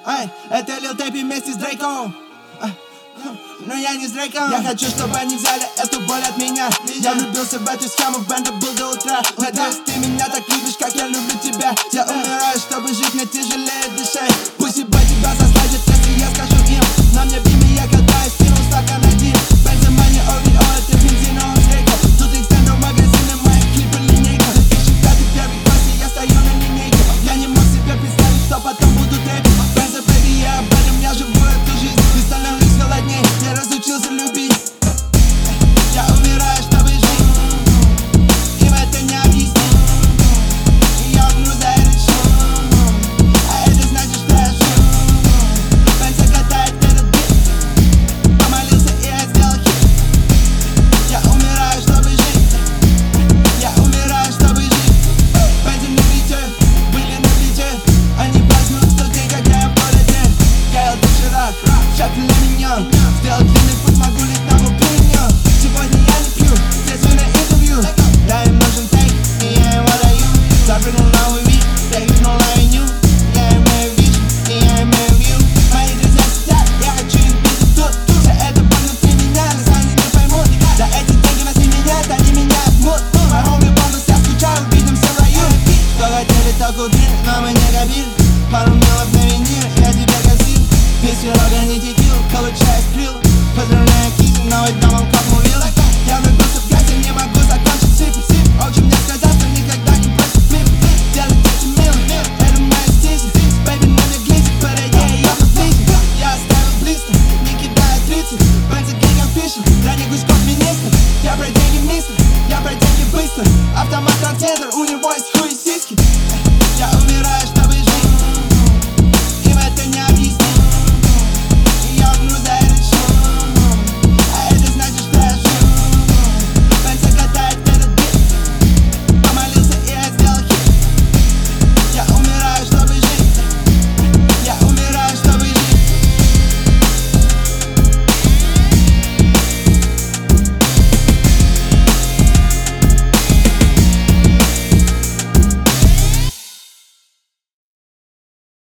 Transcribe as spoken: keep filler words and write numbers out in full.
Ай, это Lil Tape вместе с Дрейком. Но я не с Дрейком. Я хочу, чтобы они взяли эту боль от меня. Я влюбился в эту схему, в бенда был до утра. Надеюсь, ты меня так любишь, как я люблю тебя. Я умираю, чтобы жить, мне тяжелее дышать. Пусть ибо тебя засадят, если я скажу им. Но мне в имя я катаюсь, кинул стакан один. Бензомания, ови, о, это бензин, он с Дрейком. Тут экстендер в магазине, мои клипы линейка. Ищу пятый, первый класс, и я стою на линейке. Я не мог себе представить, что потом буду трэпить. Бензо, бэби, я об этом, я живу эту жизнь. И становлюсь холодней, я разучился любить. Я умираю, чтобы жить. Им это не объяснить. И я умру за этот шум. А это значит, что я жив. Бензо катает этот бит. Помолился, и я сделал хит. Я умираю, чтобы жить. Я умираю, чтобы жить. Бензо на бите, были на бите. Они празднуют тот день, когда я в городе. Кайл доширак, шаг для меня. Сделал длинный путь, могу лить на глубине. Сегодня я не пью, здесь на интервью. Да, им нужен тейк, и я им отдаю. Запрыгнул новый вид, я юзнул на меню. Я имею вижу, и я имею вью. Мои друзья сидят, я хочу их видеть тут. Все это внутри меня, но они не поймут. За эти деньги нас не меняют, они меняют мут. Мой хоми бонус, я скучаю, увидимся в раю. Что хотели, то купили, но мы не копили. Пару милок на винир, я тебе косил. Без пирога не текил, получаю скрил. Поздравляю Кизи, новый дом он капнул вилл. Я влюбился в грязь, я не могу закончить сип. Очень мне сказал, что никогда не бросит клип. Делать очень мило, это моя стиль. Бэйби на мне глизит, подойди, я поближе. Я оставил близко, не кидаю тридцать. Бензо гигом пишет, ранний Гуськов министр. Я про деньги мистер, я про деньги быстро. Автомат трансцентр, у него есть